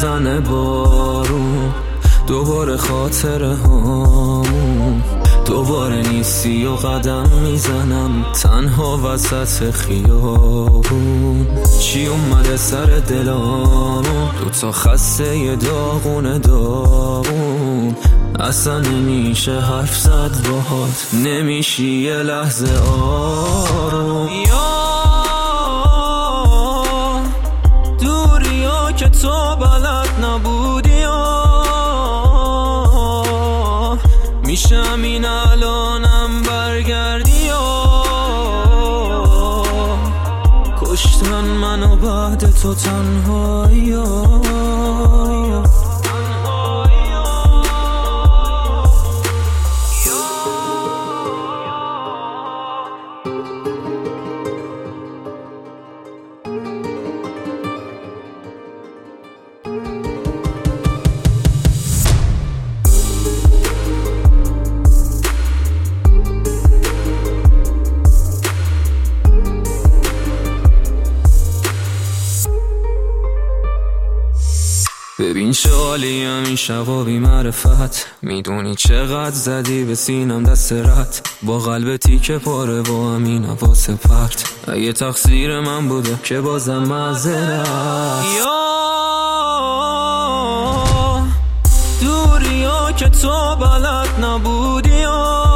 میزنه بارون، دوباره خاطره هامون، دوباره نیستی و قدم میزنم تنها وسط خیابون. چی اومده سر دلامون، دوتا خسته ی داغون اصلا نمیشه حرف زد باهات، نمیشی یه لحظه آروم. دوری ها که تو بلد نبودی میشم این الانم برگردی کشتن منو بعد تو تنهایی ببین چه حالی همین شبا بی معرفت، میدونی چقدر زدی به سینم دست رد، با قلب تیکه پاره با همین حواس پرت، اگه تقصیر من بوده که بازم معذرت. دوری ها که تو بلد نبودی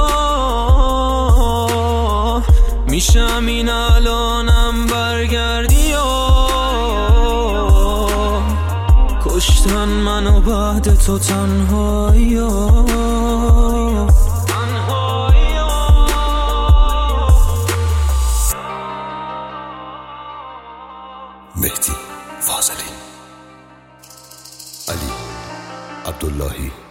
میشم این الانم برگردی کشتن منو بعد تو تنهایی مهدی فاضلی، علی عبداللهی.